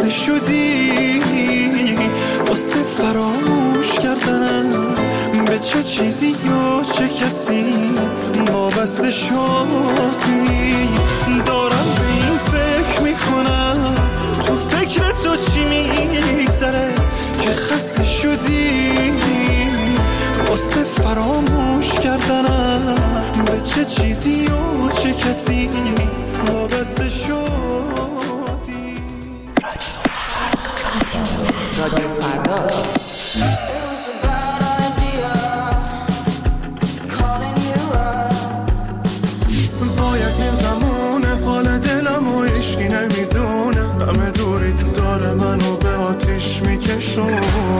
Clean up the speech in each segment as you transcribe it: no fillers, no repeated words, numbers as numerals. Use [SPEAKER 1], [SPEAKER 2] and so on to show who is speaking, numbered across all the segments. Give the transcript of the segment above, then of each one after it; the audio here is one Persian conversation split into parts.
[SPEAKER 1] خسته شدی واسه فراموش کردنم به چه چیزی یا چه کسی وابسته شدی. دارم به این فکر میکنم تو فکر تو چی میگذره که خسته شدی واسه فراموش کردنم به چه چیزی یا چه کسی وابسته شدی.
[SPEAKER 2] رادیو فردا.
[SPEAKER 1] وای از این زمونه حال دلم و عشقی نمیدونه غم دوری تو داره منو به آتیش میکشونه.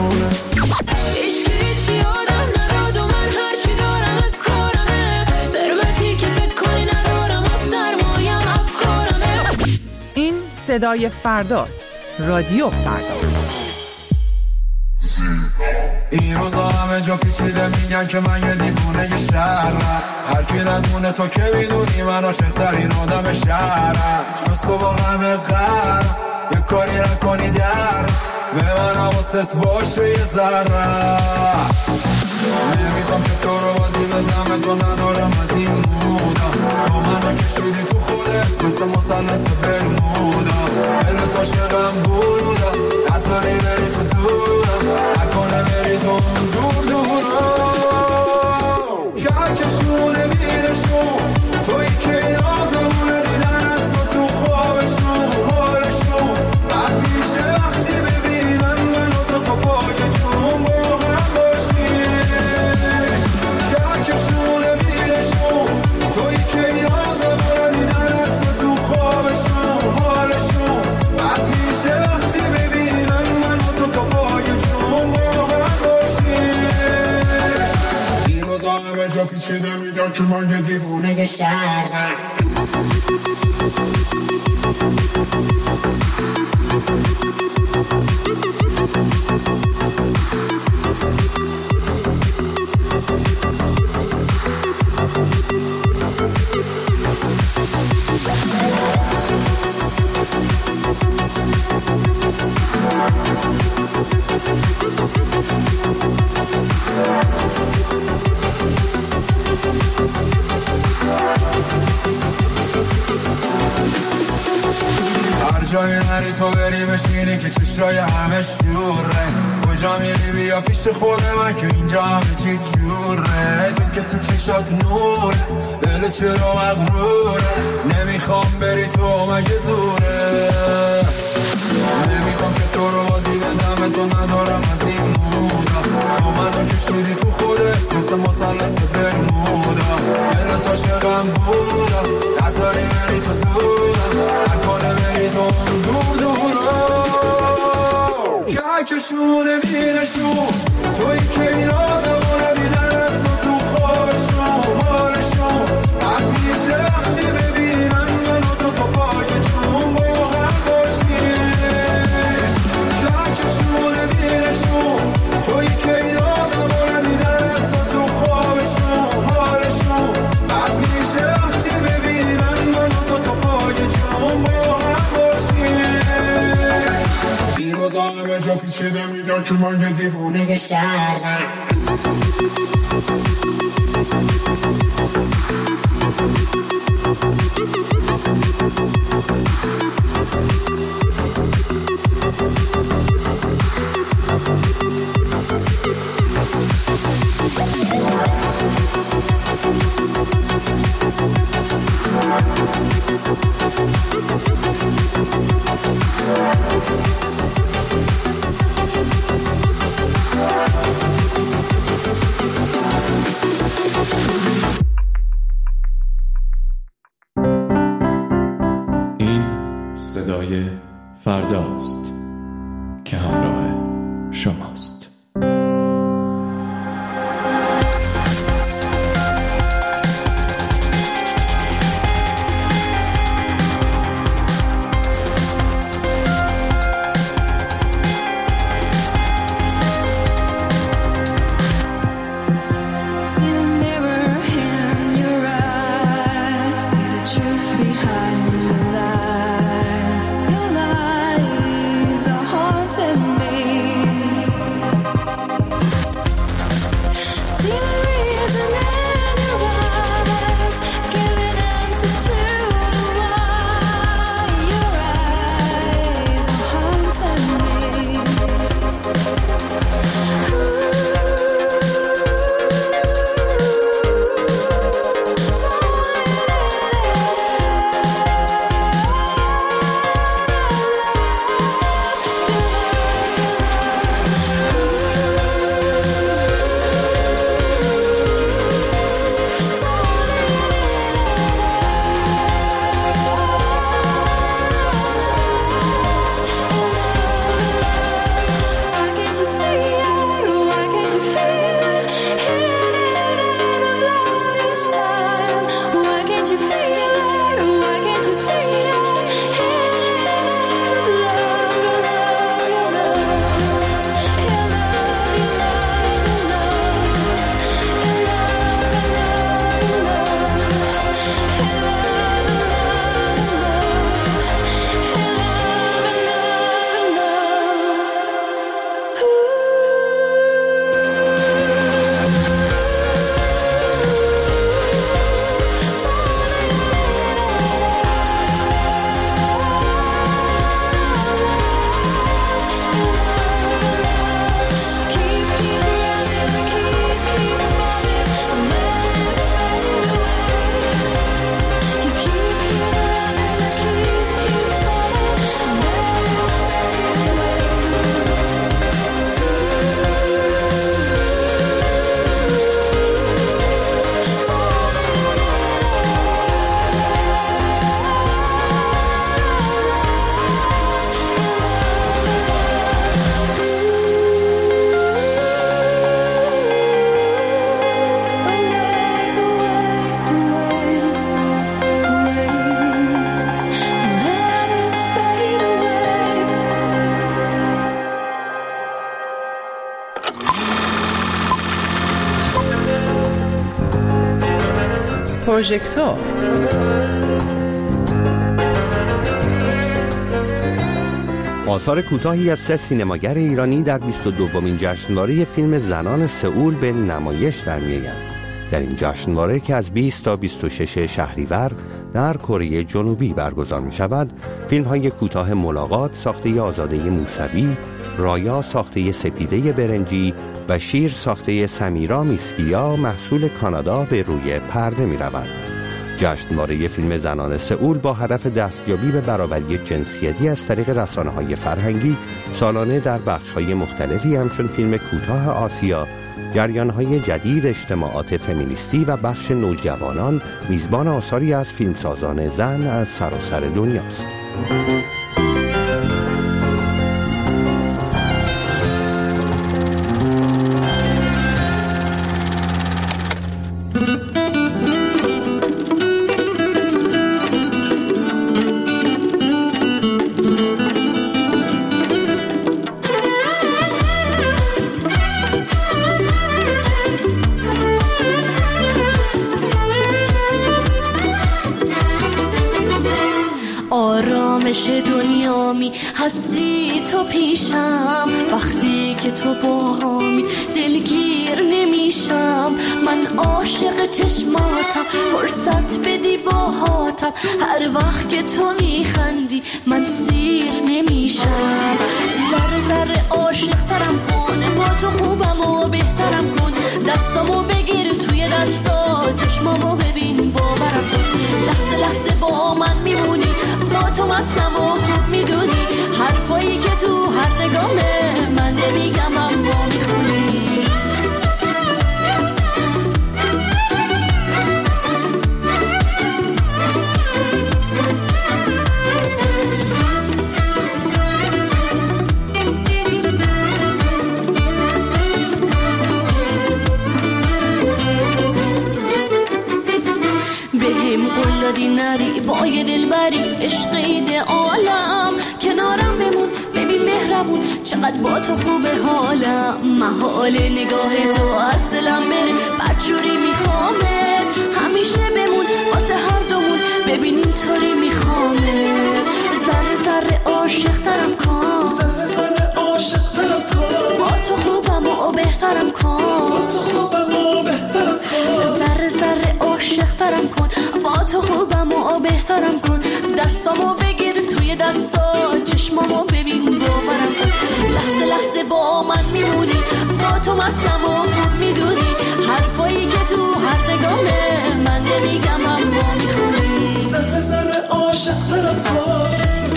[SPEAKER 3] عشقی چی آدم نداد و من هرچی دارم از کارمه ثروتی که فکر کنی ندارم و سرمایم افکارمه.
[SPEAKER 2] این صدای فرداست. رادیو فردا.
[SPEAKER 4] این روزا همه جا پیچیده میگن که من یه دیوونه شهرم. هر کی ندونه تو که میدونی من عاشق‌ترین آدم شهرم. جز تو با همه قرم یه کاری نکنی در به من حواست باشه یه ذره. نمیخوام که تو رو بازی بدم تو ندارم از این مودا. تو منو کشیدی تو خودت مثل مثلث برمودا. دلت عاشقم بودا نذاری بری تو زورم نکنه بری تو دور دورم. کهکشونه میرشون تویی که یادمونه دیدنت تو خوابشون حالشون بد میشه وقتی ببینن منو تو پای جون با هم باشیم. کهکشونه میرشون تویی که یادمونه دیدنت تو خوابشون حالشون بد میشه وقتی ببینن منو تو پای جون با هم باشیم. این روزا همه جا پیچیده میگن که من یه دیوونه شهرم. هر جایی نری تو بری بشینی که چشای همه شوره. کجا میری بیا پیش خود من که اینجا همه چی جوره. تو که تو چشات نوره دل چرا مغروره. نمیخوام بری تو مگه زوره. نمیخوام که تو رو بازی بدم تو ندارم از این مودا. تو منو کشیدی تو خودت مثل مثلث برمودا. دلت عاشقم بودا نذاری بری تو زورم نکنه بری تو دور دورم. کهکشونه میرشون تویی که یادمونه دیدنت تو خوابشون حالشون بد میشه وقتی ببینن منو تو پای جون با هم باشیم. کهکشونه میرشون تویی که یادمونه دیدنت تو خوابشون حالشون بد میشه وقتی ببینن منو تو پای جون با هم باشیم. این روزا همه جا پیچیده میگن که من یه دیوونه شهرم.
[SPEAKER 5] این صدای فرداست که همراه شماست.
[SPEAKER 3] Behind the lies, your lies
[SPEAKER 2] پروژکتور.
[SPEAKER 6] آثار کوتاهی از 3 سینماگر ایرانی در 22مین جشنواره فیلم زنان سئول به نمایش در می‌آیند. در این جشنواره که از 20 تا 26 شهریور در کره جنوبی برگزار می‌شود، فیلم‌های کوتاه ملاقات ساخته آزاده موسوی، رایا ساخته سپیده برنجی و شیر ساخته سمیرا میسکیا محصول کانادا به روی پرده می‌روند. جشنواره فیلم زنان سئول با هدف دستیابی به برابری جنسیتی از طریق رسانه‌های فرهنگی سالانه در بخش‌های مختلفی همچون فیلم کوتاه آسیا، جریان‌های جدید اجتماعات فمینیستی و بخش نوجوانان میزبان آثاری از فیلمسازان زن از سراسر دنیاست.
[SPEAKER 3] آرامش دنیامی هستی تو پیشم، وقتی که تو باهامی دلگیر نمیشم. من عاشق چشماتم، فرصت بدی باهاتم، هر وقت که تو میخندی من سیر نمیشم. ذره ذره عاشق ترم کن، با تو خوبم و بهترم کن، دستامو بگیر توی دستا، چشمامو ببین باورم کن. لحظه لحظه با من میمونی، با تو مستم و خوب میدونی، حرفایی که تو هر نگامه من نمیگم اما میخونی. بهم قول دادی نری با یه دلبری، عشق ایده عالم کنارم بمون، ببین مهربون چقدر با تو خوبه حالم. محال نگاه تو از دلم بره، بدجوری میخوامه، همیشه بمون واسه هر دومون، ببین اینطوری میخوامه. ذره ذره عاشق ترم کن،
[SPEAKER 1] ذره ذره عاشق ترم کن،
[SPEAKER 3] با تو خوبم و بهترم کن،
[SPEAKER 1] با تو خوبم و بهترم کن.
[SPEAKER 3] ذره ذره عاشق ترم کن، با تو خوبم و بهترم کن، دستامو بگیر توی دستا، چشمامو ببین باورم کن. لحظه لحظه با من میمونی، با تو مستم و خوب میدونی، حرفایی که تو هر نگامه من نمیگم اما میخونی.
[SPEAKER 1] ذره ذره عاشق ترم کن.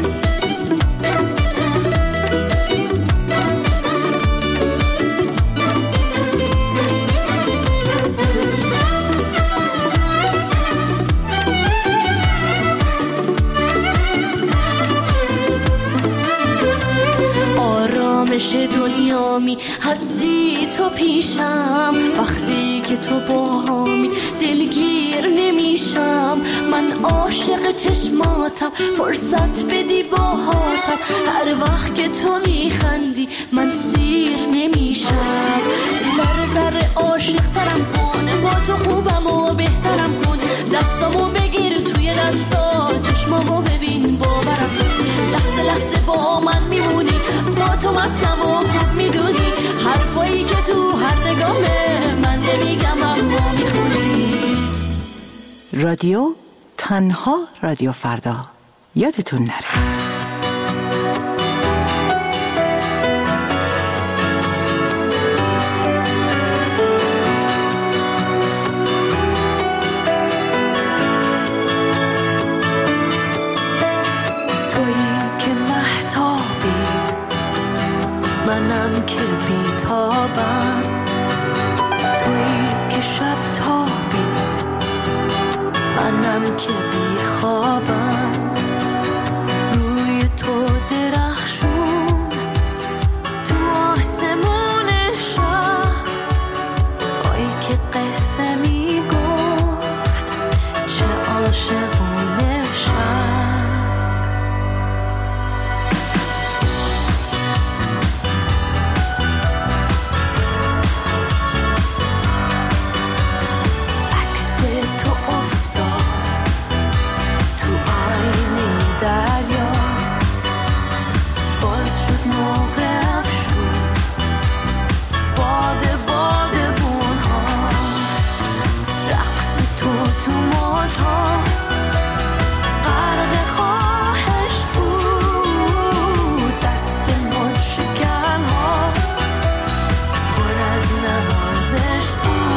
[SPEAKER 3] آرامش دنیامی هستی تو پیشم، وقتی که تو باهامی دلگیر نمیشم. من عاشق چشماتم، فرصت بدی باهاتم، هر وقت که تو میخندی من سیر نمیشم. ذره ذره عاشق ترم کن، با تو خوبم و بهترم کن، دستامو بگیر توی دستا، چشمامو ببین باورم کن. لحظه لحظه با من میمونی، با تو مستم و خوب میدونی، حرفایی که تو هر نگامه من نمیگم اما میخونی.
[SPEAKER 7] رادیو تنها رادیو فردا، یادتون نره.
[SPEAKER 8] منم که بیتابم، تویی که شب تابی، منم که بیخوابم. روی تو درخشون تو آسمون شب، آی که قصه میگفت چه عاشقونه شب. عکس تو افتاد دریا باز شد نقره افشون باده باده بونها رقص تو موجها غرق خواهش بود دست موج شکنها پر از نوازش بود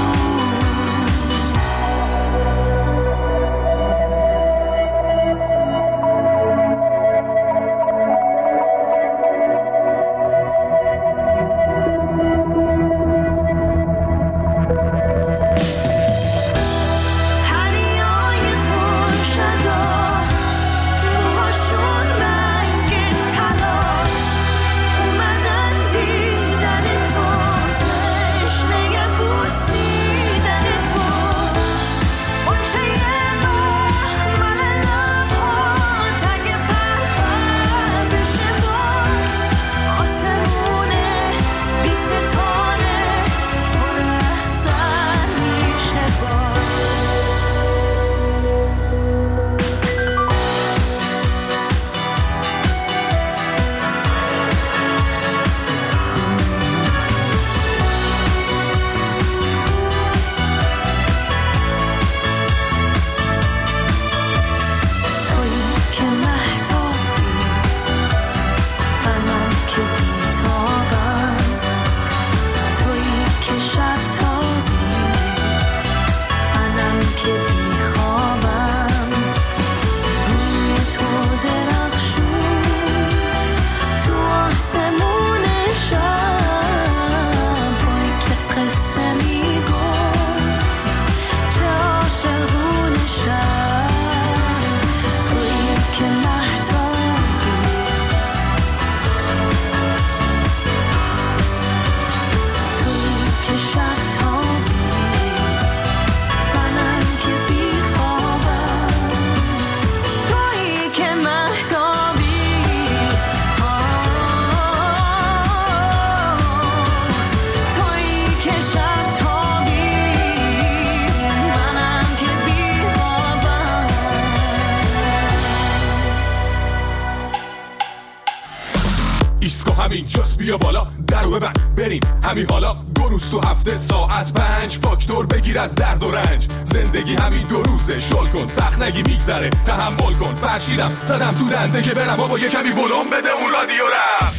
[SPEAKER 9] همین جاست بیا بالا درو ببند بریم همین حالا دو روز تو هفته ساعت 5 فاکتور بگیر از درد و رنج زندگی همین دو روزه شل کن سخت نگی میگذره تحمل کن فرشیدم زدم تو دنده که برم بابا یه کمی ولوم بده اون رادیو رم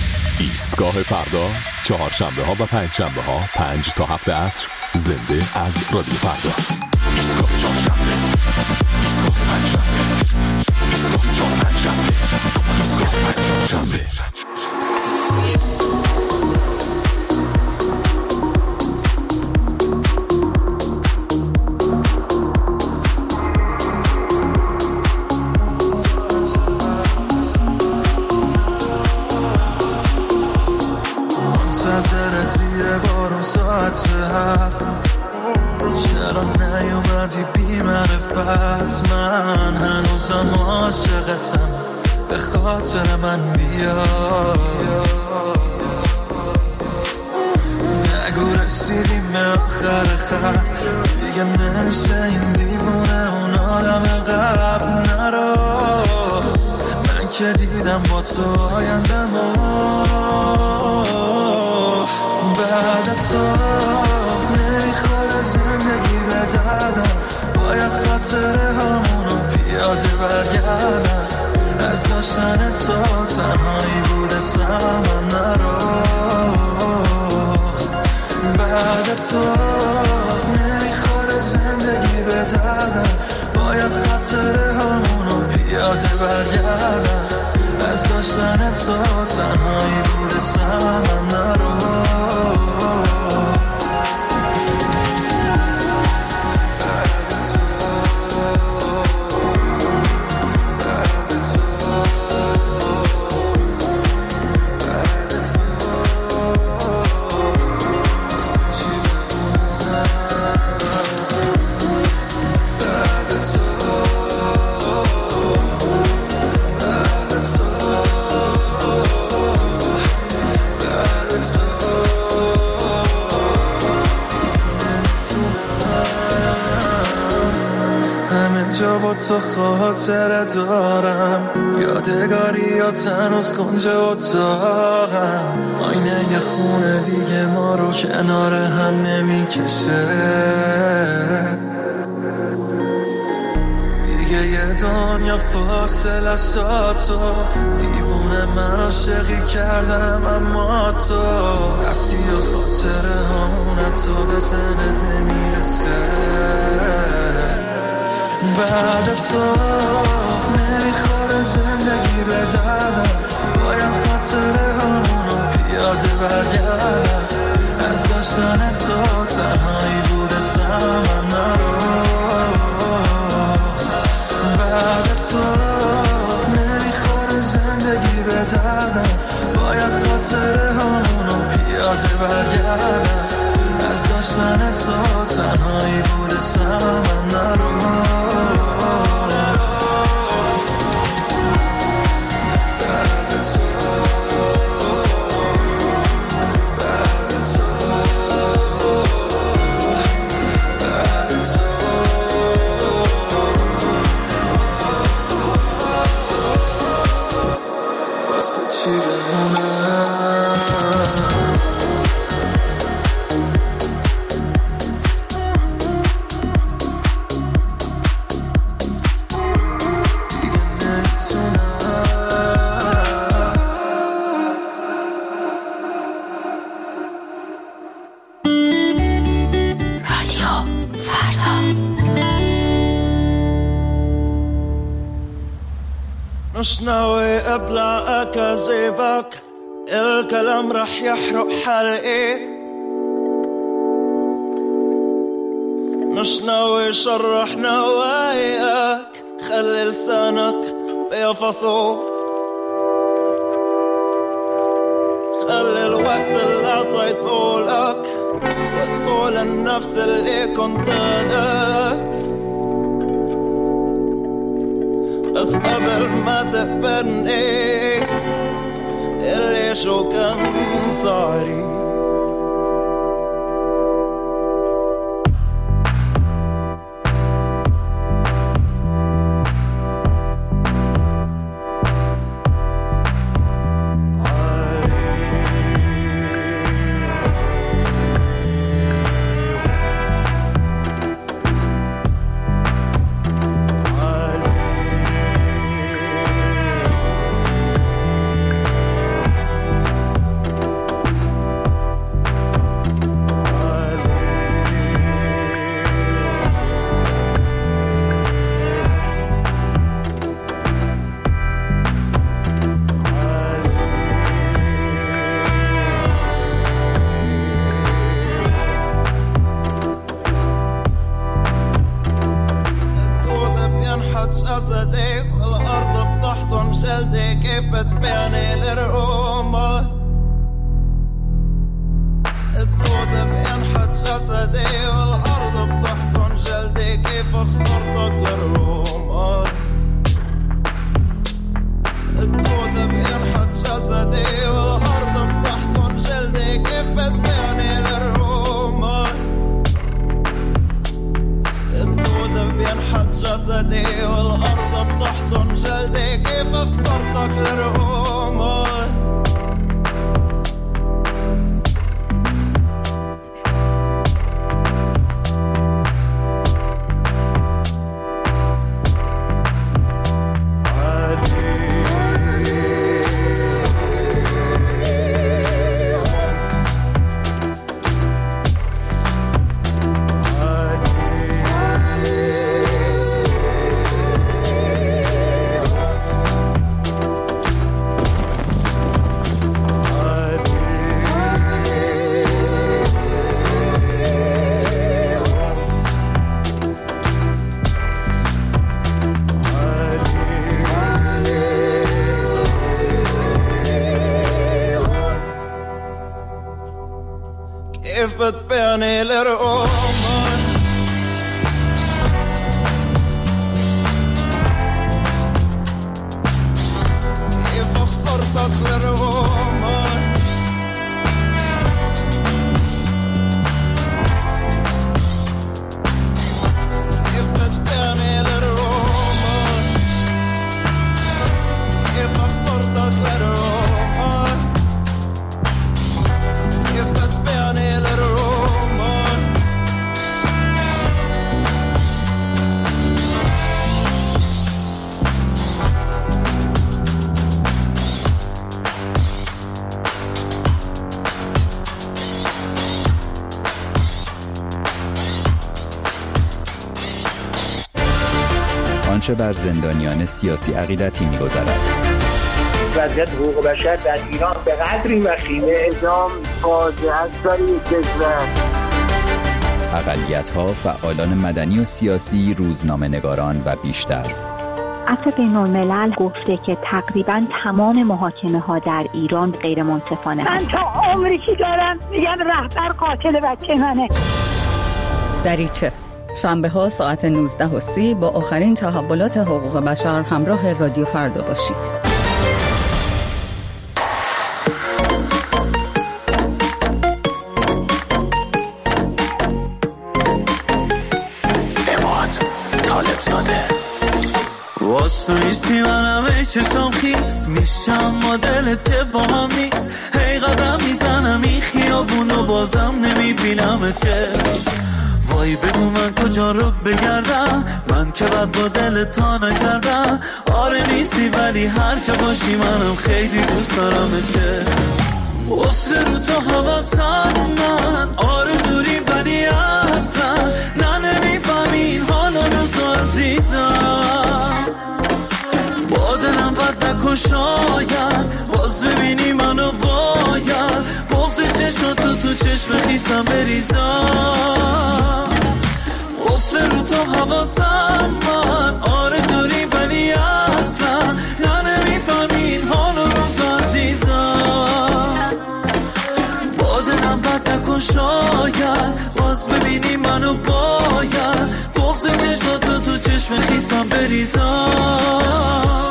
[SPEAKER 10] ایستگاه فردا چهارشنبه ها و پنجشنبه ها 5 تا 7 عصر زنده از رادیو فردا
[SPEAKER 9] ایستگاه چهارشنبه ایستگاه پنجشنبه ایستگاه چهارشنبه ایستگاه پنجشنبه
[SPEAKER 1] منتظرت زیر بارون ساعت 7 چرا نیومدی بی معرفت من هنوزم عاشقتم به خاطر من بیا نگو رسیدیم به آخر خط دیگه نمیشه این دیوونه اون آدم قبل نرو من که دیدم با تو آینده ما بعد تو نمیخوره زندگی به دردم باید خاطره همونو پیاده برگردم از داشتن تو تنهایی بوده سمن نرو بعد تو نمیخوره زندگی به دردم باید خاطره همونو پیاده برگردم از داشتن تو تنهایی بوده سمن نرو Oh تو خاطره دارم، یادگاریات هنوز کنج اتاقم، آینه یه خونه دیگه ما رو کنار هم نمیکشه، دیگه یه دنیا فاصله است تو، دیوونه من عاشقی کردم اما تو رفتی و خاطره همونه تو به ذهنت نمیرسه، بعد تو نمیخوره زندگی به دردم، باید خاطره همونو پیاده برگردم، از داشتن تو تنهایی بوده سمن نرو، بعد تو نمیخوره زندگی به دردم، باید خاطره همونو پیاده برگردم، از داشتن تو تنهایی بوده سمن نرو. مش ناوي ابلع اكاذيبك، الكلام رح يحرق حلقي، مش ناوي شرح نواياك، خلي لسانك بيفصو، خلي الوقت اللي عطيته لك والطول النفس اللي كنت لك، بس قبل ما تقبلني اللي شو كان صاري، بتبيعني للأمور كيف خسرتك للأمور كيف بتبيعني للأمور
[SPEAKER 11] چه بر زندانیان سیاسی عقیدتی می‌گذرد.
[SPEAKER 12] وضعیت حقوق بشر در ایران به قدری وخیمه، اعدام فاجعه است برای کشور.
[SPEAKER 11] اقلیت‌ها، فعالان مدنی و سیاسی، روزنامه‌نگاران و بیشتر.
[SPEAKER 13] عفو بین‌الملل گفته که تقریباً تمام محاکمه‌ها در ایران غیر منصفانه
[SPEAKER 14] من تا عمری که دارم میگم رهبر قاتل بچه منه.
[SPEAKER 15] دریچه شنبه‌ها ساعت 19:30 با آخرین تحولات حقوق بشر همراه رادیو فردا باشید.
[SPEAKER 1] واسه نیستی منم ای چشم خیس میشم ما دلت که با هم نیست. هی قدم میزنم این خیابونو بازم نمیبینمت که. وای بگو من کجا رو بگردم، من که بد با دلت تا نکردم. آره نیستی ولی هر جا باشی منم خیلی دوست دارمت که. افته رو تو حواسم من، آره دوری ولی اصلا نه نمیفهمین حال و روزو عزیزم. با دلم بد نکن شاید باز ببینی منو باید بغض چشم تو چشم خیسم بریزم. افته رو تو حواسم من، آره دوری ولی اصلا نه نمیفهمین حال و روزو عزیزم. با دلم بد نکن شاید باز ببینی منو باید بغض چشم تو چشم خیسم بریزم.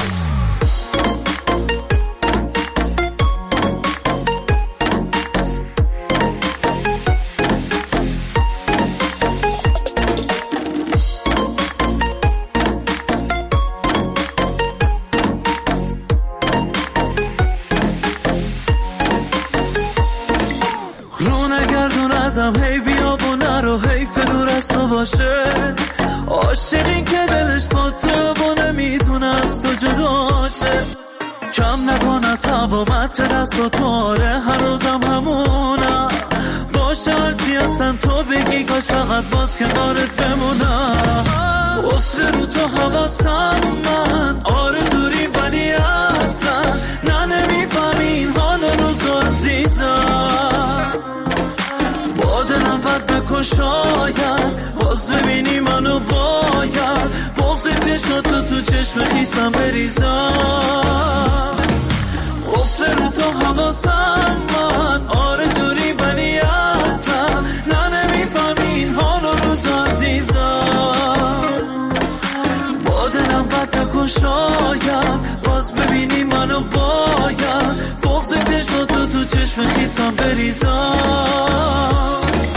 [SPEAKER 1] هی بیا و نرو حیف دور از تو باشه. عاشقین که دلش با تو و نمیتونه از تو جداشه. کم نکن از هوا متر دست و تواره هر روزم همونم باشه. هرچی هستن تو بگی کاش فقط باز کنارت بمونم. افته رو تو حواسم من، آره دوری ولی اصلا نه نمیفهمین حال روزو عزیزم. با دلم بد نکن شاید باز ببینی منو باید بغض چشم تو چشم خیسم بریزم. افته رو تو حواسم من، آره دوری ولی اصلا نه نمیفهمین حال و روزو عزیزم. با دلم بد نکن شاید باز ببینی منو باید بغض چشم تو چشم خیسم بریزم.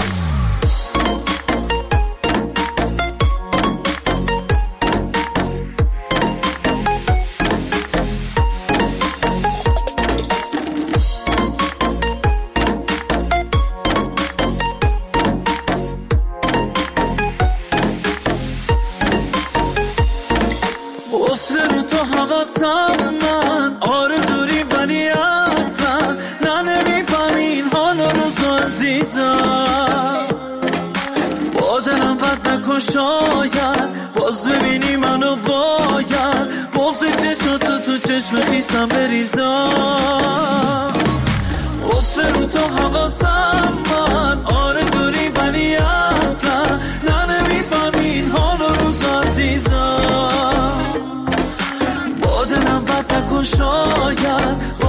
[SPEAKER 1] من آره دوری ولی اصلا نه نمیفهمین حال و روزو عزیزم. با دلم بد نکن شاید باز ببینی منو باید بغض چشم تو چشم خیسم بریزم. افته رو تو حواسم من، آره دوری ولی اصلا نه نمیفهمین حال و روزو عزیزم. با دلم بد نکن شاید